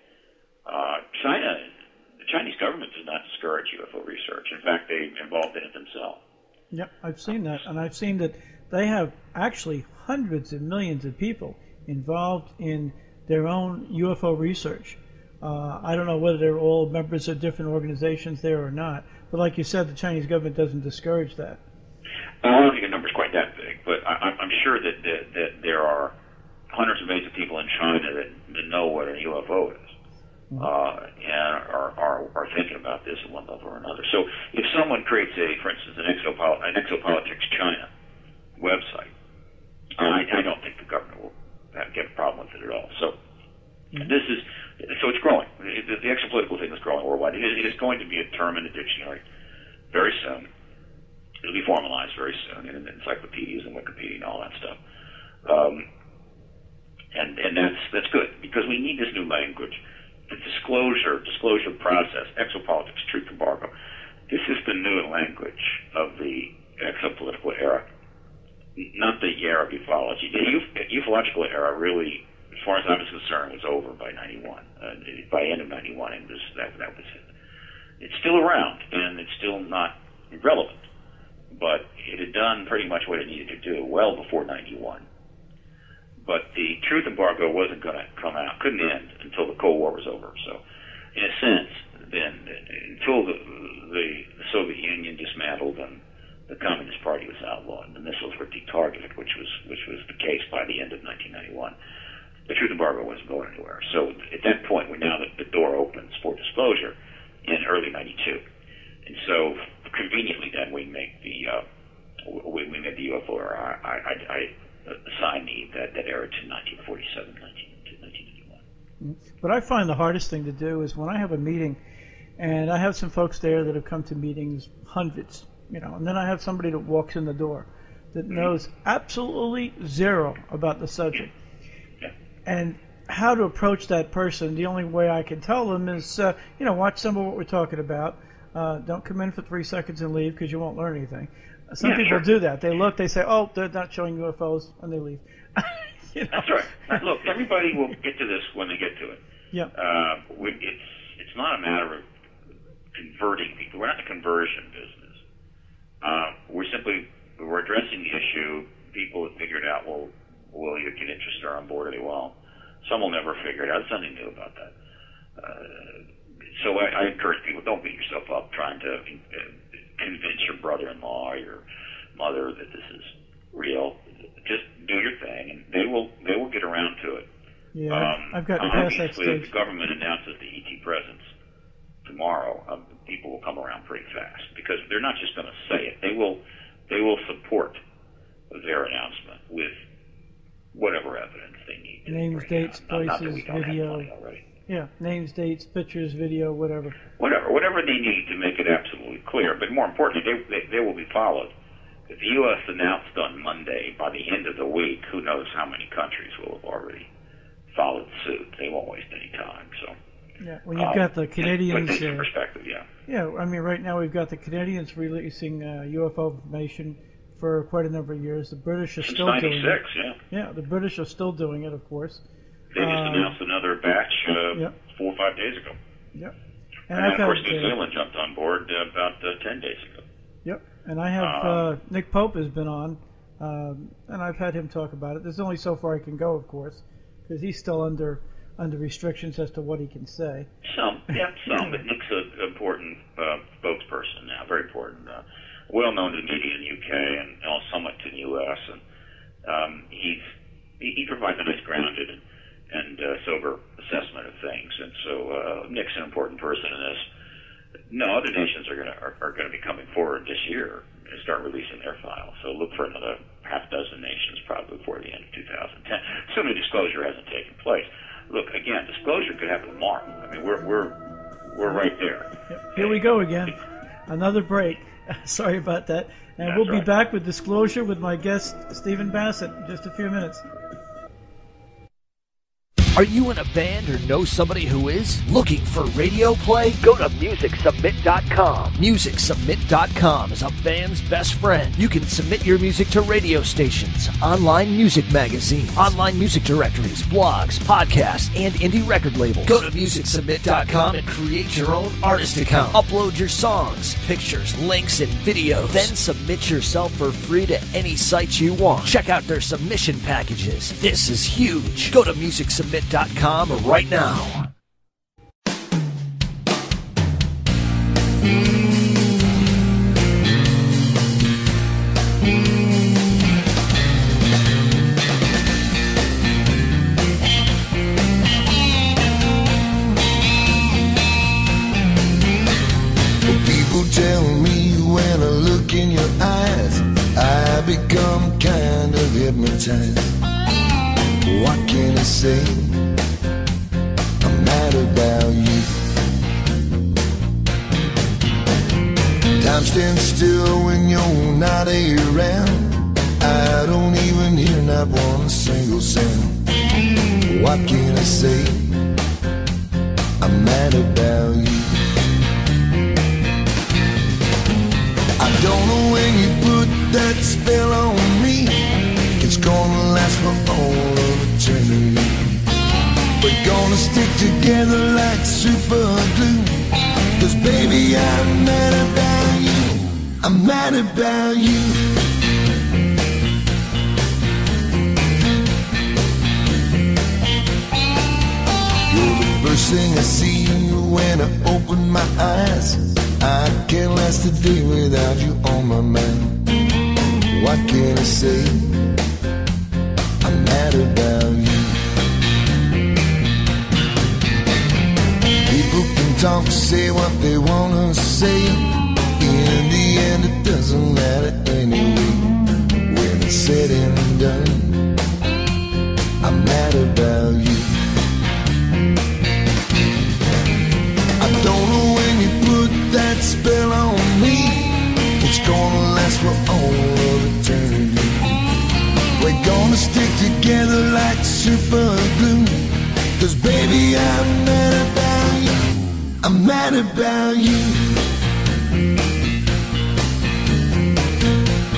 The Chinese government does not discourage UFO research. In fact, they're involved in it themselves. Yep, I've seen that, and I've seen that they have actually hundreds of millions of people involved in their own UFO research. I don't know whether they're all members of different organizations there or not, but like you said, the Chinese government doesn't discourage that. I don't think the number's quite that big, but I'm sure that there are hundreds of millions of people in China that know what a UFO is, and are thinking about this at one level or another. So if someone creates for instance, an Exopolitics China website, I don't think the government will get a problem with it at all. So it's growing. The exopolitical thing is growing worldwide. It is going to be a term in the dictionary very soon. It'll be formalized very soon in encyclopedias and Wikipedia and all that stuff. And that's good, because we need this new language. The disclosure process, exopolitics, truth embargo. This is the new language of the exopolitical era, not the era of ufology. The ufological era really, as far as I was concerned, was over by 91. By the end of 91, and that was it. It's still around, and it's still not irrelevant. But it had done pretty much what it needed to do well before 91. But the truth embargo wasn't going to couldn't end until the Cold War was over. So, in a sense, then until the Soviet Union dismantled and the Communist Party was outlawed and the missiles were detargeted, which was the case by the end of 1991, the truth embargo wasn't going anywhere. So at that point, now that the door opens for disclosure in early 92. And so, conveniently, then we make the UFO era. I assign that era to 1947, 1991. But I find the hardest thing to do is when I have a meeting, and I have some folks there that have come to meetings, hundreds, and then I have somebody that walks in the door that knows absolutely zero about the subject, and how to approach that person. The only way I can tell them is, watch some of what we're talking about. Don't come in for 3 seconds and leave because you won't learn anything. Some people do that. They look, they say, oh, they're not showing UFOs, and they leave. That's right. Look, everybody will get to this when they get to it. Yeah. It's not a matter of converting people. We're not in the conversion business. We're addressing the issue. People have figured out, well, will you get interested or on board, or they won't. Some will never figure it out. There's nothing new about that. So I encourage people, don't beat yourself up trying to convince your brother-in-law or your mother that this is real. Just do your thing, and they will get around to it. Yeah, I've gotten past that obviously, stage. if the government announces the ET presence tomorrow, people will come around pretty fast, because they're not just going to say it. They will support their announcement with whatever evidence they need. Names, dates, places, video. Yeah, names, dates, pictures, video, whatever. Whatever they need to make it absolutely clear. But more importantly, they will be followed. If the U.S. announced on Monday, by the end of the week, who knows how many countries will have already followed suit. They won't waste any time. So. Yeah, when you've got the Canadians. Put things in perspective, yeah. Yeah, I mean, right now we've got the Canadians releasing UFO information for quite a number of years. The British are still doing it. 96, yeah. Yeah, the British are still doing it, of course. They just announced another batch 4 or 5 days ago. Yep. And of course, New Zealand jumped on board about 10 days ago. Yep. And I have Nick Pope has been on, and I've had him talk about it. There's only so far I can go, of course, because he's still under restrictions as to what he can say. Some, but Nick's an important spokesperson now, very important. Well known to the media in the UK and somewhat to the US, and he provides a nice grounded and sober assessment of things. And so Nick's an important person in this. No, other nations are going to be coming forward this year and start releasing their files. So look for another half dozen nations probably before the end of 2010, assuming disclosure hasn't taken place. Look, again, disclosure could happen tomorrow. I mean, we're right there. Yep. Here we go again. Another break. Sorry about that. And we'll be back with disclosure with my guest, Stephen Bassett, in just a few minutes. Are you in a band or know somebody who is? Looking for radio play? Go to MusicSubmit.com. MusicSubmit.com is a band's best friend. You can submit your music to radio stations, online music magazines, online music directories, blogs, podcasts, and indie record labels. Go to MusicSubmit.com and create your own artist account. Upload your songs, pictures, links, and videos. Then submit yourself for free to any site you want. Check out their submission packages. This is huge. Go to MusicSubmit.com right now. People tell me when I look in your eyes, I become kind of hypnotized. What can I say? I'm mad about you. Time stands still when you're not around. I don't even hear not one single sound. What can I say? I'm mad about you. I don't know when you put that spell on me. It's gonna last for all of eternity. We're gonna stick together like super glue. 'Cause baby, I'm mad about you. I'm mad about you. You're the first thing I see when I open my eyes. I can't last a day without you on my mind. What can I say? I'm mad about you. People can talk, say what they wanna say. In the end, it doesn't matter anyway. When it's said and done, I'm mad about you. I don't know when you put that spell on me. It's gonna last for all of eternity. We're gonna stick together like super glue. 'Cause baby, I'm mad about you. I'm mad about you.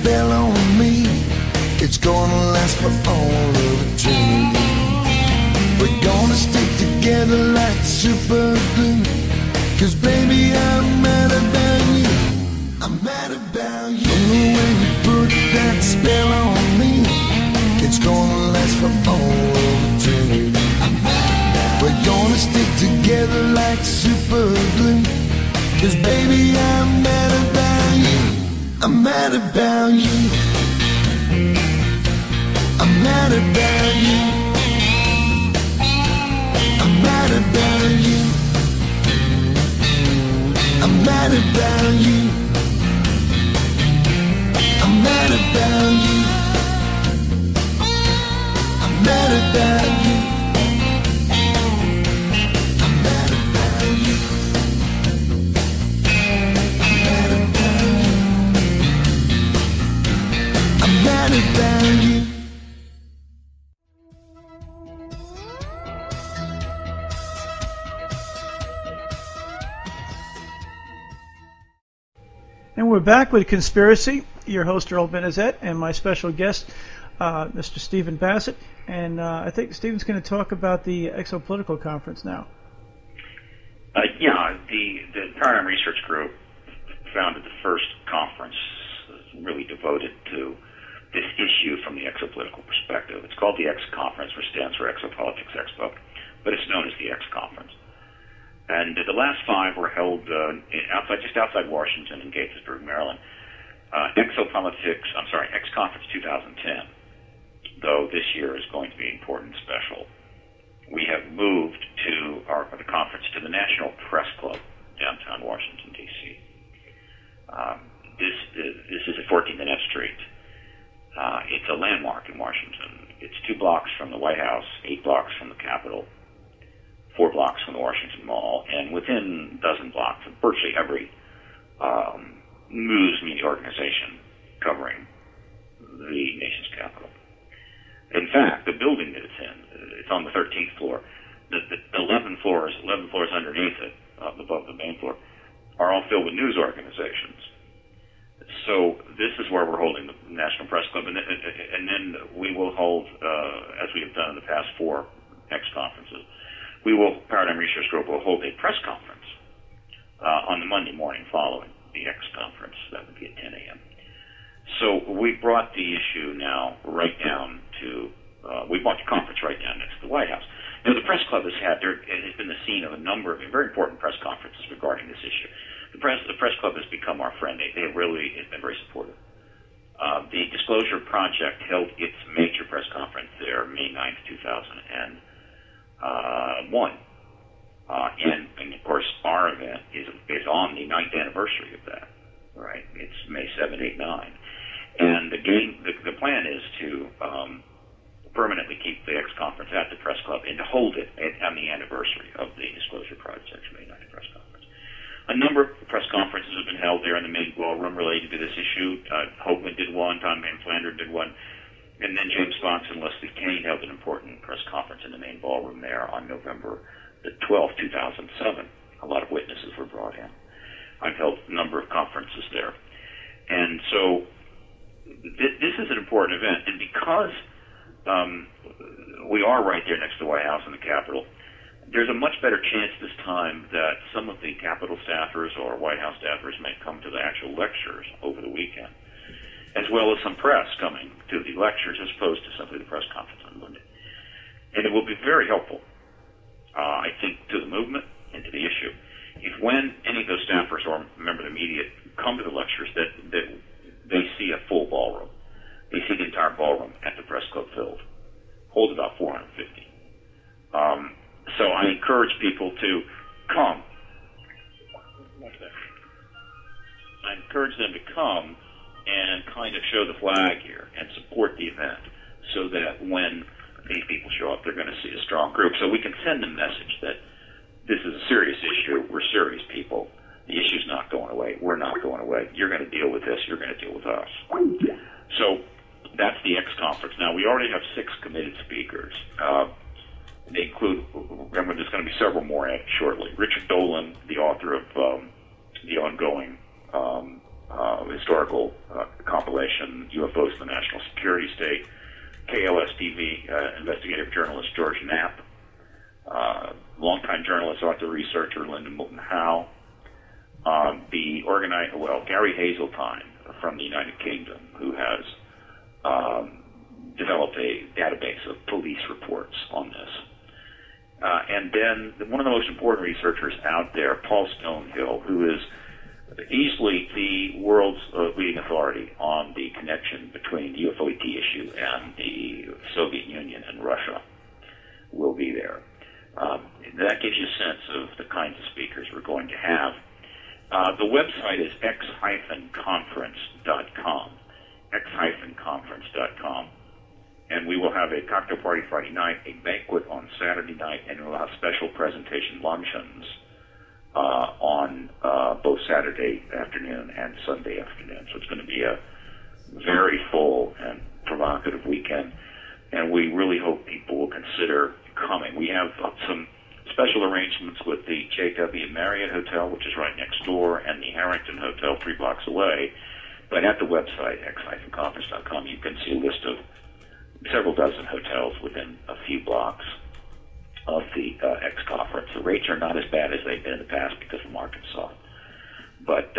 spell on me. It's gonna last for all of eternity. We're gonna stick together like super glue. 'Cause baby, I'm mad about you. I'm mad about you. When you put that spell on me, it's gonna last for all of eternity. We're gonna stick together like super glue. 'Cause baby, I'm mad about you. I'm mad about you. I'm mad about you. I'm mad about you. I'm mad about you. I'm mad about you. I'm mad about you. I'm mad about you. I'm mad about you. I'm mad about you. And we're back with Conspiracy, your host Earl Benazet, and my special guest, Mr. Stephen Bassett. And I think Stephen's going to talk about the Exopolitical Conference now. The Paradigm Research Group founded the first conference really devoted to this issue from the exopolitical perspective. It's called the X Conference, which stands for Exopolitics Expo, but it's known as the X Conference. And the last 5 were held just outside Washington in Gaithersburg, Maryland. X Conference 2010, though this year is going to be important and special. We have moved the conference to the National Press Club, downtown Washington, D.C. This is at 14th and F Street. It's a landmark in Washington. It's 2 blocks from the White House, 8 blocks from the Capitol, 4 blocks from the Washington Mall, and within a dozen blocks of virtually every news media organization covering the nation's capital. In fact, the building that it's in, it's on the 13th floor. The 11 floors underneath it, above the main floor, are all filled with news organizations. So this is where we're holding the National Press Club, and then we will hold, as we have done in the past 4 X conferences, Paradigm Research Group will hold a press conference on the Monday morning following the X conference. That would be at 10 a.m. So we brought the issue now right down to, we brought the conference right down next to the White House. Now, the Press Club it has been the scene of a number of very important press conferences regarding this issue. The Press Club has become our friend. They really have been very supportive. The Disclosure Project held its major press conference there May 9th, 2001. And of course, our event is on the 9th anniversary of that, right? It's May 7, 8, 9. And the plan is to permanently keep the X Conference at the Press Club and to hold it on the anniversary of the Disclosure Project's May 9th press conference. A number of press conferences have been held there in the main ballroom related to this issue. Hoagland did one, Tom Van Flandern did one, and then James Fox and Leslie Kean held an important press conference in the main ballroom there on November the 12th, 2007. A lot of witnesses were brought in. I've held a number of conferences there. And so this is an important event, and because we are right there next to the White House and the Capitol, there's a much better chance this time that some of the Capitol staffers or White House staffers may come to the actual lectures over the weekend, as well as some press coming to the lectures as opposed to simply the press conference on Monday. And it will be very helpful, I think, to the movement and to the issue, if when any of those staffers or members of the media come to the lectures that they see a full ballroom. They see the entire ballroom at the Press Club filled. Holds about 450. So I encourage people to come. I encourage them to come and kind of show the flag here and support the event so that when these people show up, they're going to see a strong group. So we can send a message that this is a serious issue. We're serious people. The issue's not going away. We're not going away. You're going to deal with this. You're going to deal with us. So that's the X Conference. Now, we already have 6 committed speakers. They include, remember, there's going to be several more shortly. Richard Dolan, the author of The Ongoing, historical compilation, UFOs in the National Security State. KLS-TV investigative journalist George Knapp. Longtime journalist, author, researcher Linda Moulton Howe. Gary Hazeltine from the United Kingdom, who has developed a database of police reports on this. And then one of the most important researchers out there, Paul Stonehill, who is easily the world's leading authority on the connection between the UFO ET issue and the Soviet Union and Russia, will be there. That gives you a sense of the kinds of speakers we're going to have. The website is x-conference.com, x-conference.com. And we will have a cocktail party Friday night, a banquet on Saturday night, and we'll have special presentation luncheons on both Saturday afternoon and Sunday afternoon. So it's going to be a very full and provocative weekend, and we really hope people will consider coming. We have some special arrangements with the JW Marriott Hotel, which is right next door, and the Harrington Hotel 3 blocks away. But at the website, x-conference.com, you can see a list of several dozen hotels within a few blocks of the X-Conference. The rates are not as bad as they've been in the past because the market's soft. But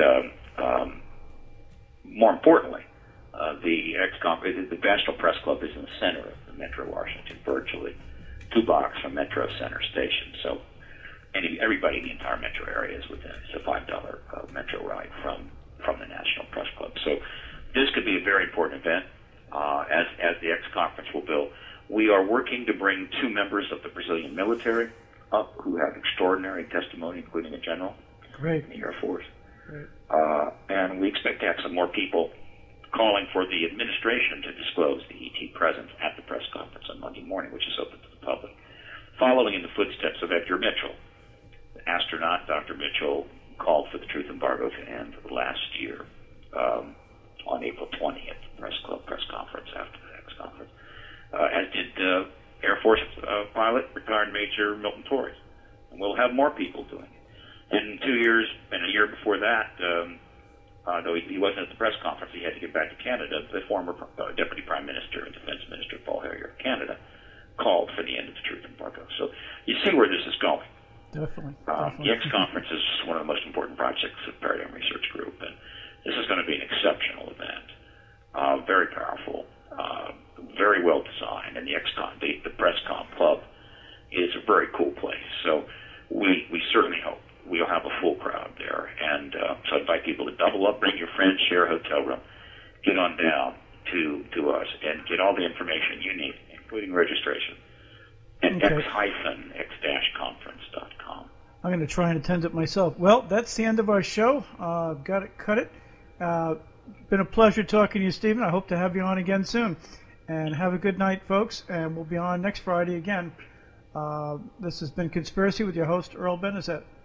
more importantly, the X-Conference, the National Press Club is in the center of the Metro Washington, virtually 2 blocks from Metro Center Station. So everybody in the entire Metro area is within. It's a $5 Metro ride from the National Press Club. So this could be a very important event. As the X-Conference will build. We are working to bring 2 members of the Brazilian military up who have extraordinary testimony, including a general in the Air Force. And we expect to have some more people calling for the administration to disclose the ET presence at the press conference on Monday morning, which is open to the public. Following in the footsteps of Edgar Mitchell, the astronaut, Dr. Mitchell called for the truth embargo to end last year. On April 20th, press conference after the X-Conference, as did Air Force pilot, retired Major Milton Torres. And we'll have more people doing it. And 2 years, and a year before that, though he wasn't at the press conference, he had to get back to Canada, the former Deputy Prime Minister and Defense Minister Paul Herier of Canada called for the end of the truth embargo. So you see where this is going. Definitely. The X-Conference is one of the most important projects of Paradigm Research Group, and this is going to be an exceptional event, very powerful, very well designed, and the Presscom Club is a very cool place. So we certainly hope we'll have a full crowd there, and so I invite people to double up, bring your friends, share a hotel room, get on down to us, and get all the information you need, including registration, at x-conference.com. I'm going to try and attend it myself. Well, that's the end of our show. Got it, cut it. Been a pleasure talking to you, Stephen. I hope to have you on again soon. And have a good night, folks. And we'll be on next Friday again. This has been Conspiracy with your host, Earl Benezet.